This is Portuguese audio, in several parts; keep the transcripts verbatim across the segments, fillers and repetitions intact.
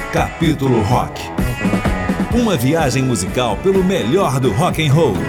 Capítulo Rock. Uma viagem musical pelo melhor do rock and roll.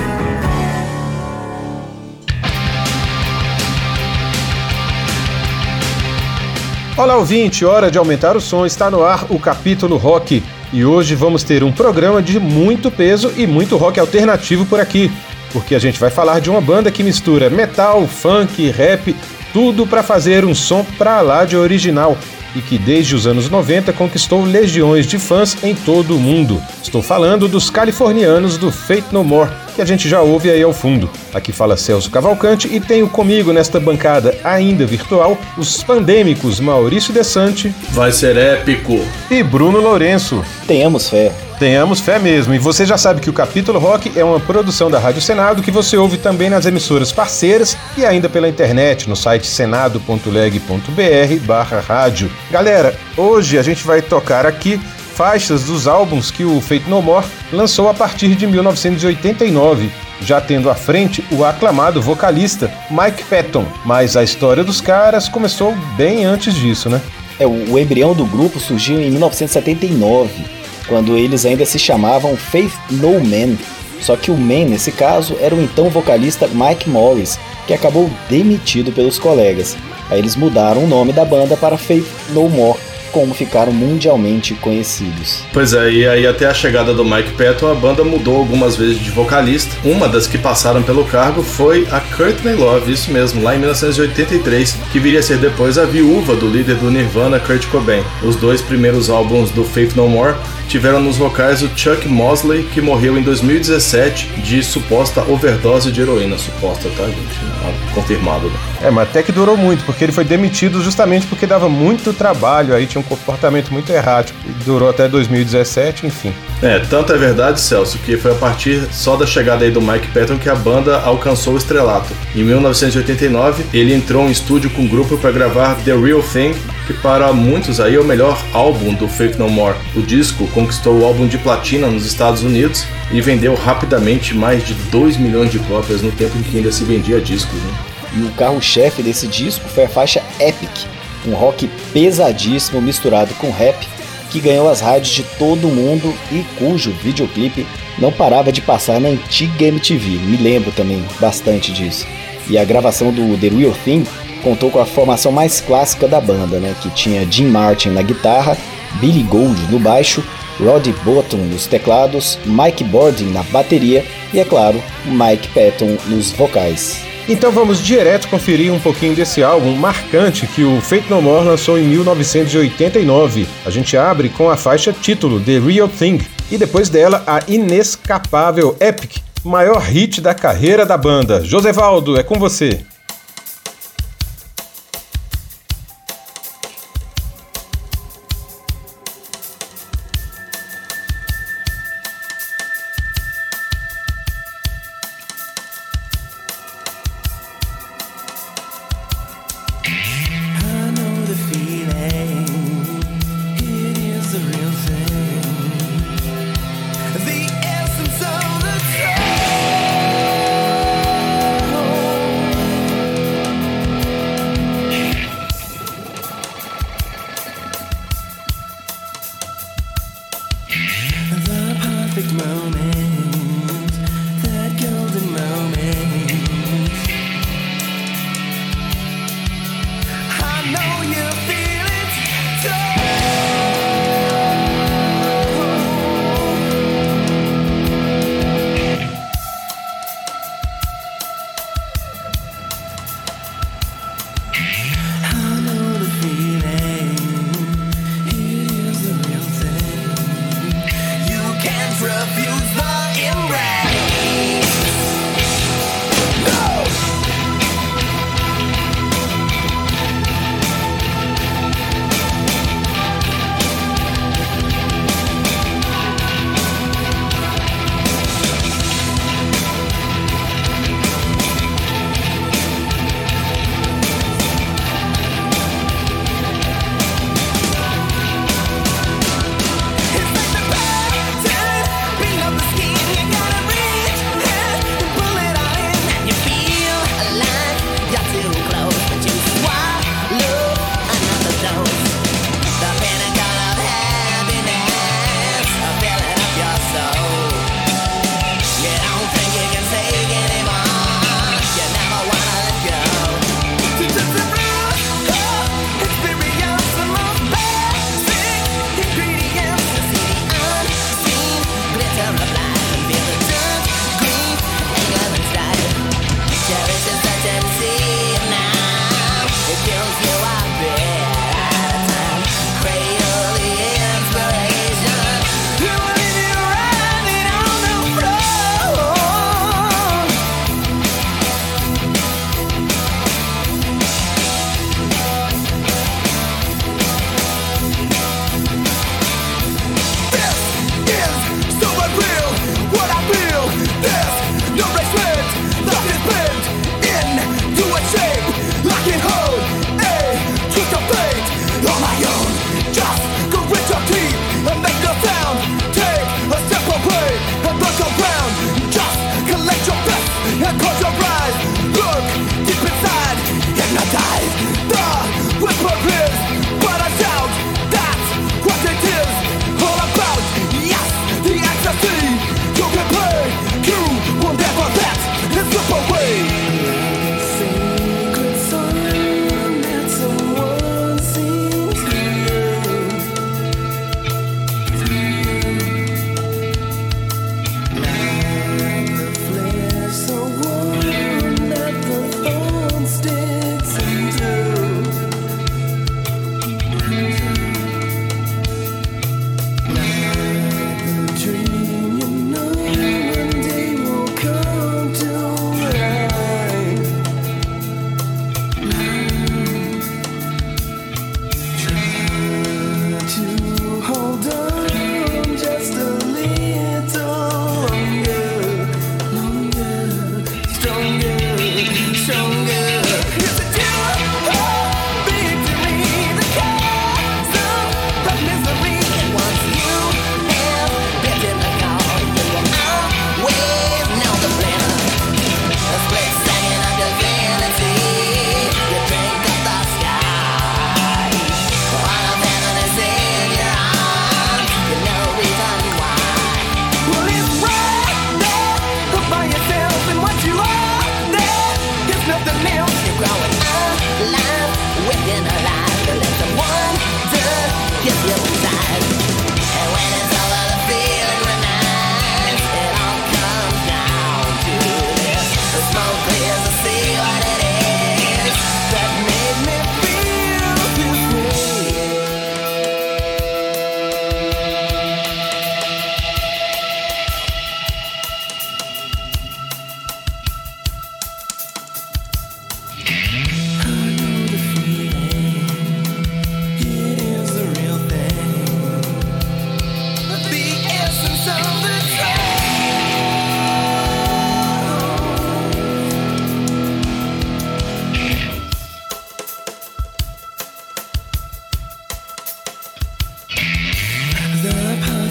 Olá, ouvinte, hora de aumentar o som, está no ar o Capítulo Rock. E hoje vamos ter um programa de muito peso e muito rock alternativo por aqui, porque a gente vai falar de uma banda que mistura metal, funk, rap, tudo para fazer um som pra lá de original e que desde os anos noventa conquistou legiões de fãs em todo o mundo. Estou falando dos californianos do Faith No More, que a gente já ouve aí ao fundo. Aqui fala Celso Cavalcante e tenho comigo nesta bancada ainda virtual os pandêmicos Maurício Desante. Vai ser épico. E Bruno Lourenço. Tenhamos fé. Tenhamos fé mesmo. E você já sabe que o Capítulo Rock é uma produção da Rádio Senado que você ouve também nas emissoras parceiras e ainda pela internet no site senado ponto leg ponto br barra rádio. Galera, hoje a gente vai tocar aqui faixas dos álbuns que o Faith No More lançou a partir de mil novecentos e oitenta e nove, já tendo à frente o aclamado vocalista Mike Patton. Mas a história dos caras começou bem antes disso, né? É, o, o embrião do grupo surgiu em mil novecentos e setenta e nove, quando eles ainda se chamavam Faith No Man. Só que o Man, nesse caso, era o então vocalista Mike Morris, que acabou demitido pelos colegas. Aí eles mudaram o nome da banda para Faith No More, como ficaram mundialmente conhecidos. Pois é, e aí até a chegada do Mike Patton, a banda mudou algumas vezes de vocalista. Uma das que passaram pelo cargo foi a Courtney Love, isso mesmo, lá em mil novecentos e oitenta e três, que viria a ser depois a viúva do líder do Nirvana, Kurt Cobain. Os dois primeiros álbuns do Faith No More tiveram nos vocais o Chuck Mosley, que morreu em dois mil e dezessete de suposta overdose de heroína. Suposta, tá, gente? Confirmado, né? É, mas até que durou muito, porque ele foi demitido justamente porque dava muito trabalho, aí tinha um comportamento muito errático. E durou até dois mil e dezessete, enfim. É, tanto é verdade, Celso, que foi a partir só da chegada aí do Mike Patton que a banda alcançou o estrelato. Em mil novecentos e oitenta e nove, ele entrou em estúdio com o grupo para gravar The Real Thing, que para muitos aí é o melhor álbum do Faith No More. O disco conquistou o álbum de platina nos Estados Unidos e vendeu rapidamente mais de dois milhões de cópias no tempo em que ainda se vendia discos, né? E o carro-chefe desse disco foi a faixa Epic, um rock pesadíssimo misturado com rap, que ganhou as rádios de todo mundo e cujo videoclipe não parava de passar na antiga M T V. Me lembro também bastante disso. E a gravação do The Real Thing contou com a formação mais clássica da banda, né, que tinha Jim Martin na guitarra, Billy Gould no baixo, Roddy Bottum nos teclados, Mike Bordin na bateria e, é claro, Mike Patton nos vocais. Então vamos direto conferir um pouquinho desse álbum marcante que o Faith No More lançou em mil novecentos e oitenta e nove. A gente abre com a faixa título, The Real Thing, e depois dela a inescapável Epic, maior hit da carreira da banda. Josevaldo, é com você. Refuse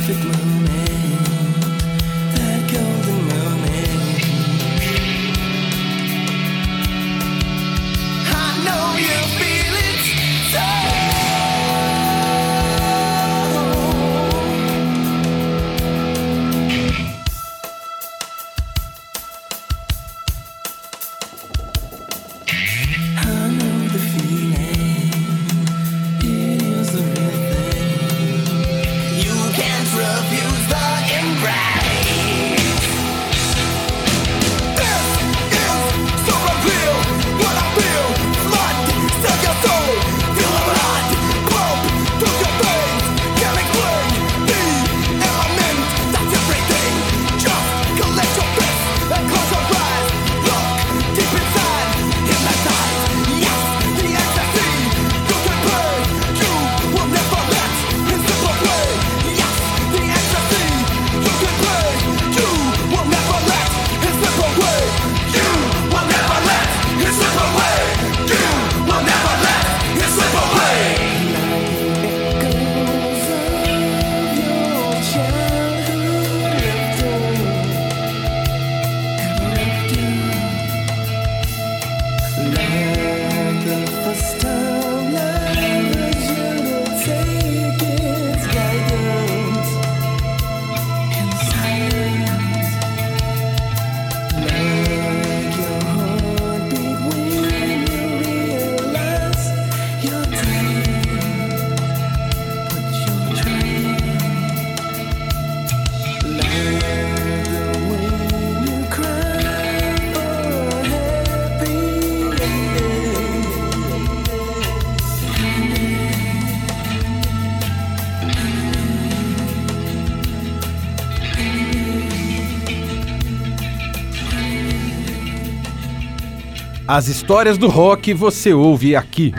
As histórias do rock você ouve aqui.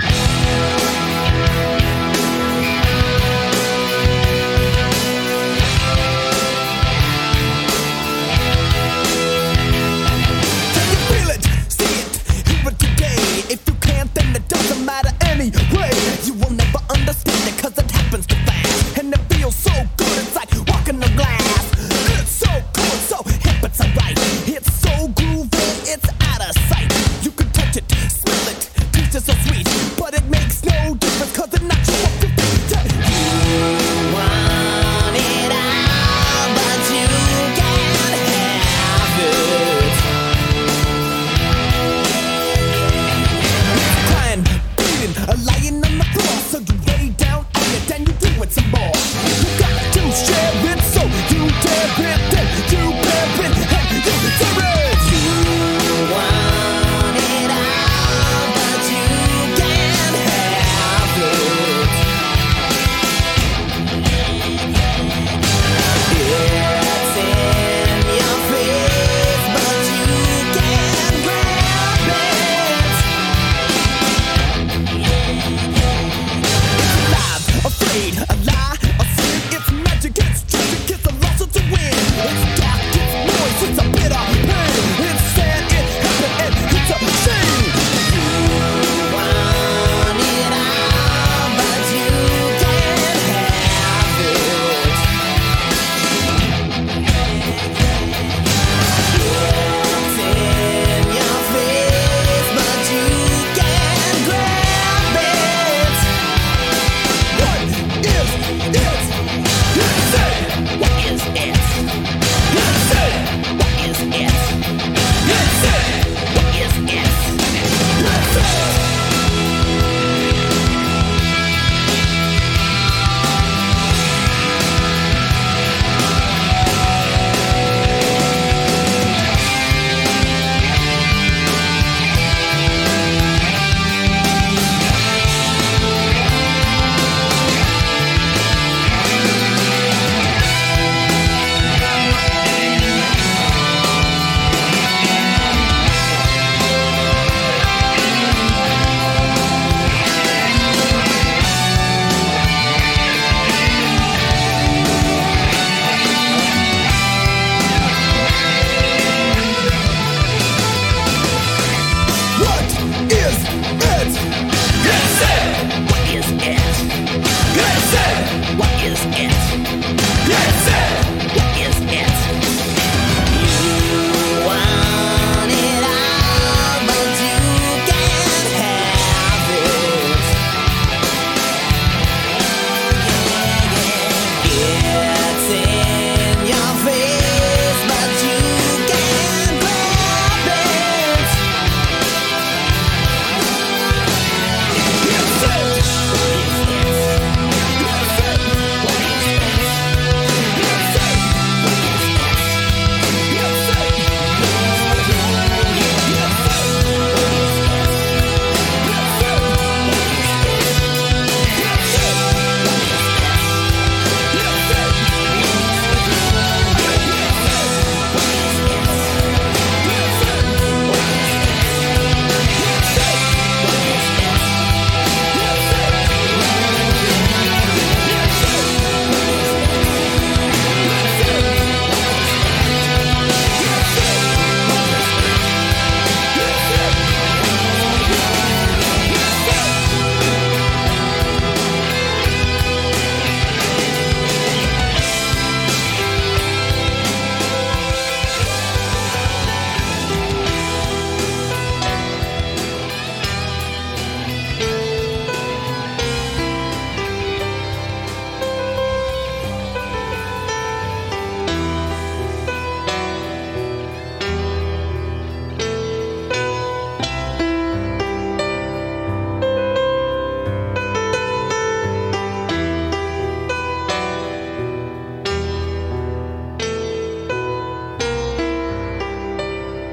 Lying on the floor, so you lay down on your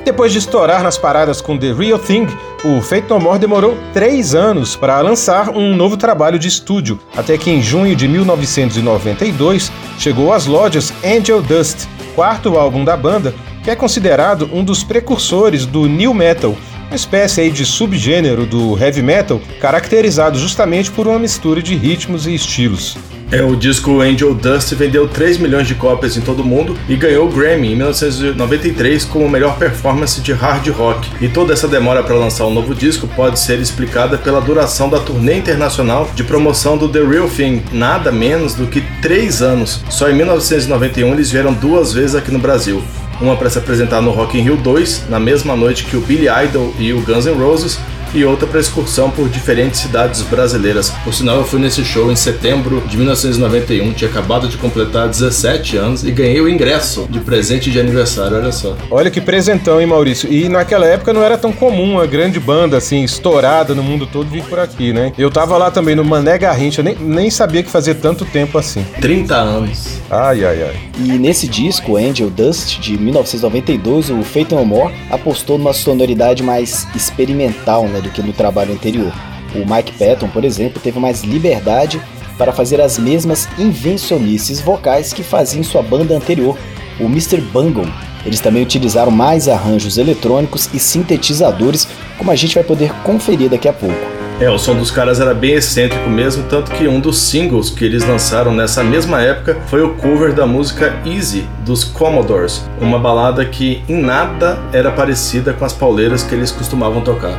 depois de estourar nas paradas com The Real Thing, o Faith No More demorou três anos para lançar um novo trabalho de estúdio, até que em junho de mil novecentos e noventa e dois chegou às lojas Angel Dust, quarto álbum da banda, que é considerado um dos precursores do new metal, uma espécie aí de subgênero do heavy metal, caracterizado justamente por uma mistura de ritmos e estilos. É, o disco Angel Dust vendeu três milhões de cópias em todo o mundo e ganhou o Grammy em mil novecentos e noventa e três como melhor performance de hard rock. E toda essa demora para lançar um novo disco pode ser explicada pela duração da turnê internacional de promoção do The Real Thing, nada menos do que três anos. Só em mil novecentos e noventa e um eles vieram duas vezes aqui no Brasil. Uma para se apresentar no Rock in Rio dois, na mesma noite que o Billy Idol e o Guns N' Roses, e outra para excursão por diferentes cidades brasileiras. Por sinal, eu fui nesse show em setembro de mil novecentos e noventa e um, tinha acabado de completar dezessete anos e ganhei o ingresso de presente de aniversário, olha só. Olha que presentão, hein, Maurício? E naquela época não era tão comum uma grande banda, assim, estourada no mundo todo vir por aqui, né? Eu tava lá também no Mané Garrincha, eu nem, nem sabia que fazia tanto tempo assim. trinta anos. Ai, ai, ai. E nesse disco, Angel Dust, de mil novecentos e noventa e dois, o Faith No More apostou numa sonoridade mais experimental, né, do que no trabalho anterior. O Mike Patton, por exemplo, teve mais liberdade para fazer as mesmas invencionices vocais que fazia em sua banda anterior, o mister Bungle. Eles também utilizaram mais arranjos eletrônicos e sintetizadores, como a gente vai poder conferir daqui a pouco. É, o som dos caras era bem excêntrico mesmo, tanto que um dos singles que eles lançaram nessa mesma época foi o cover da música Easy, dos Commodores, uma balada que em nada era parecida com as pauleiras que eles costumavam tocar.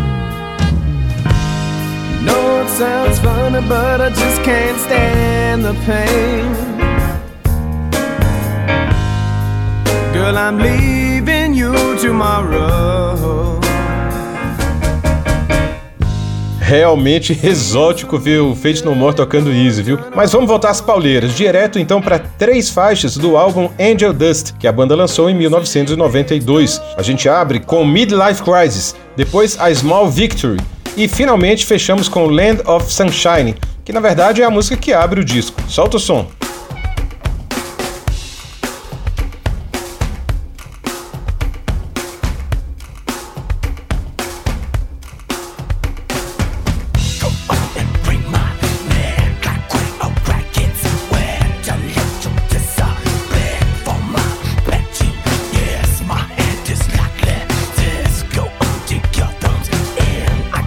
No, it sounds funny, but I just can't stand the pain. Girl, I'm leaving you tomorrow. Realmente exótico ver o Faith No More tocando Easy, viu? Mas vamos voltar às pauleiras, direto então para três faixas do álbum Angel Dust, que a banda lançou em mil novecentos e noventa e dois. A gente abre com Midlife Crisis, depois A Small Victory e finalmente fechamos com Land of Sunshine, que na verdade é a música que abre o disco. Solta o som.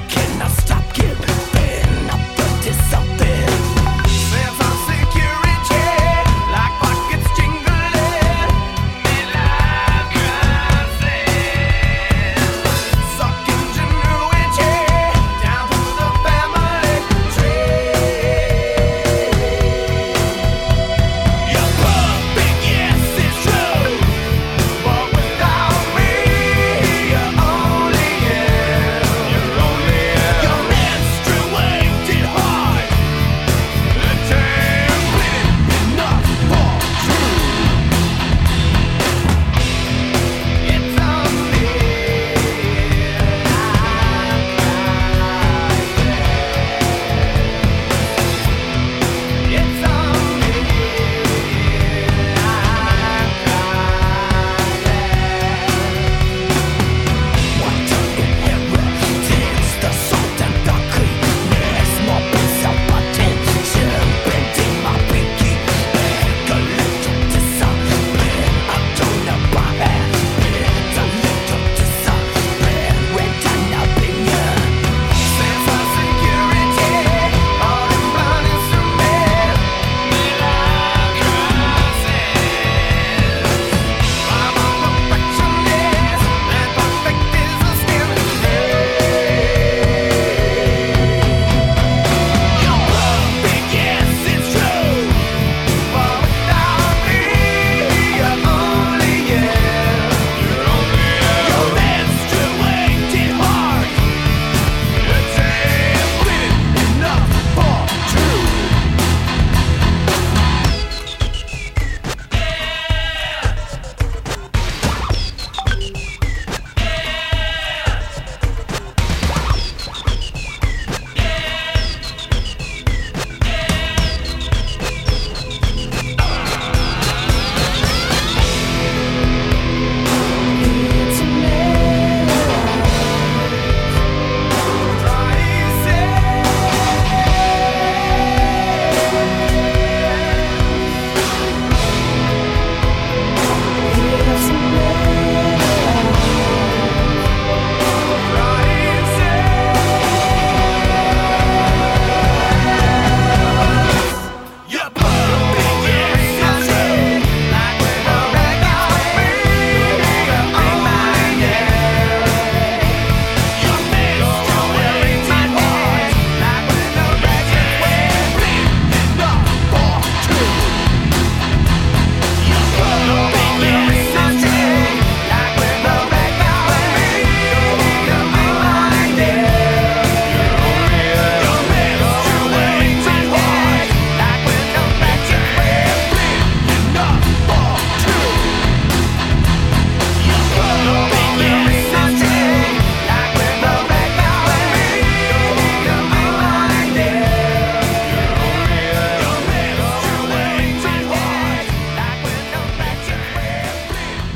Security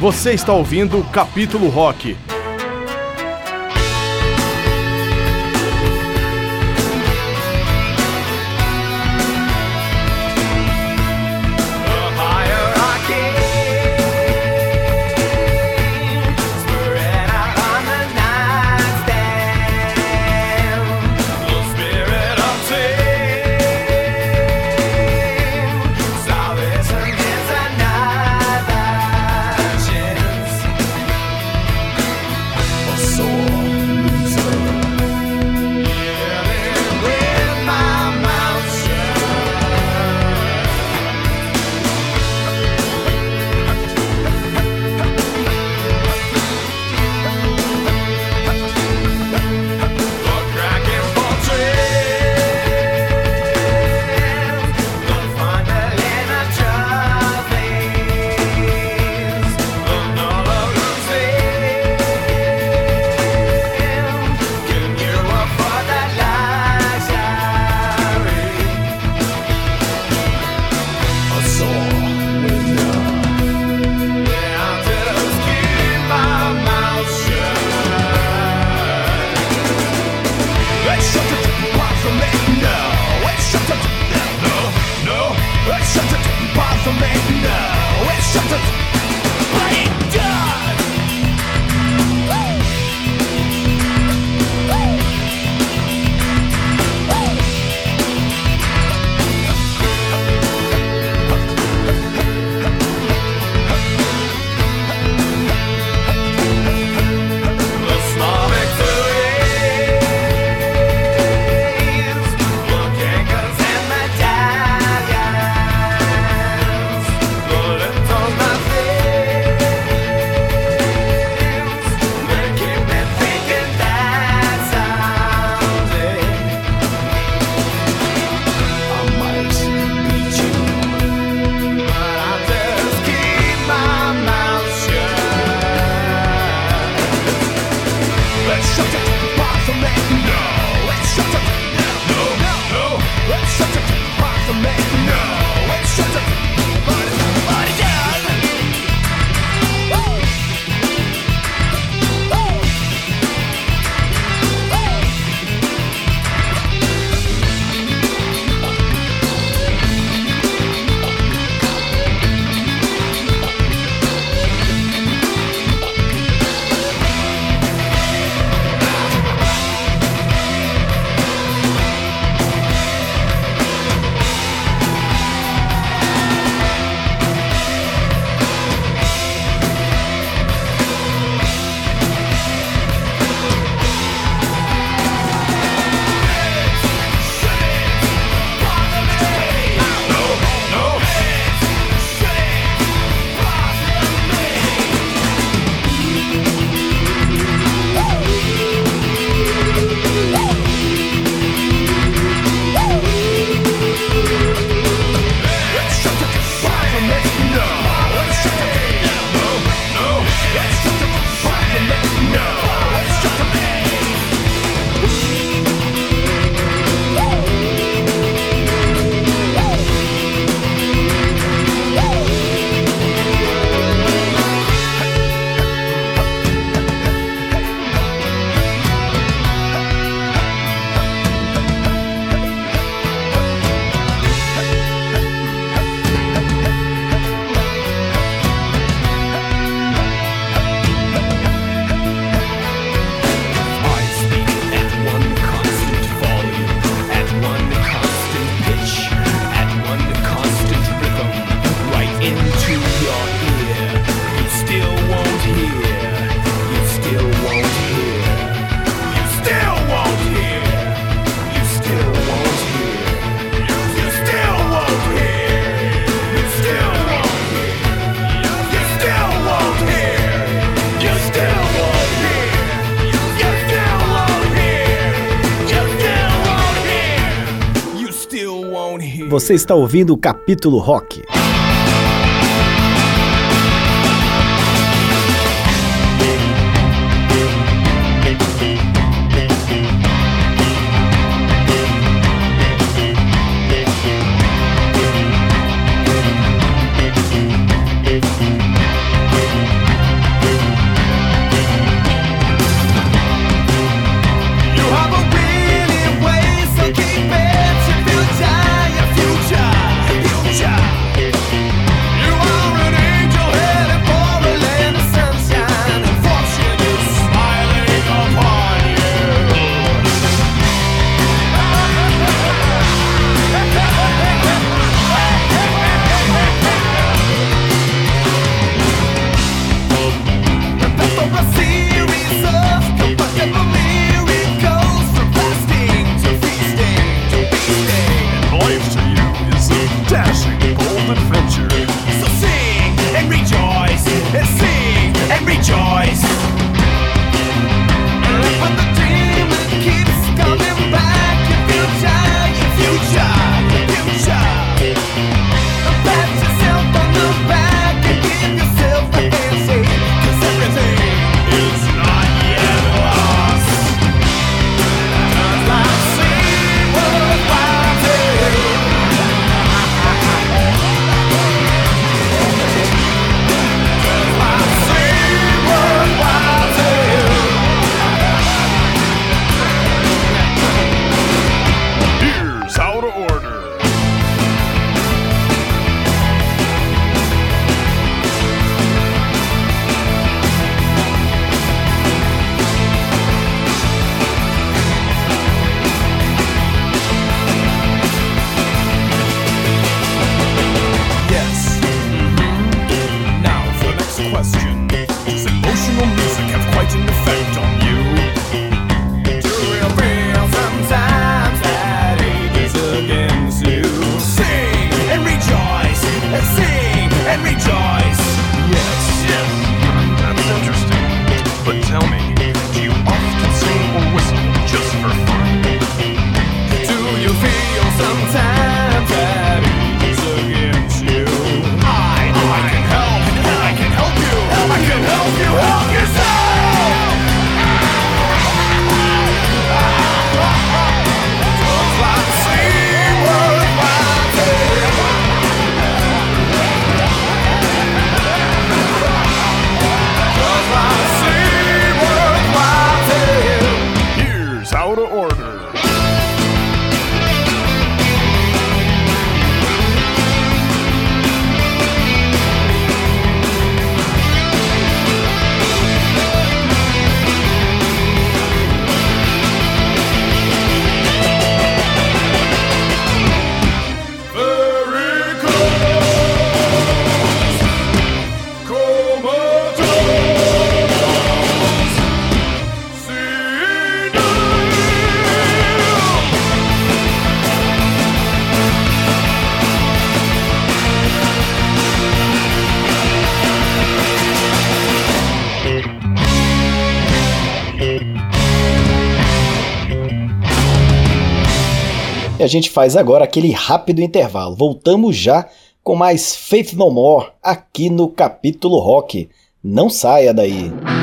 Você está ouvindo o Capítulo Rock. Você está ouvindo o Capítulo Rock. E a gente faz agora aquele rápido intervalo. Voltamos já com mais Faith No More aqui no Capítulo Rock. Não saia daí.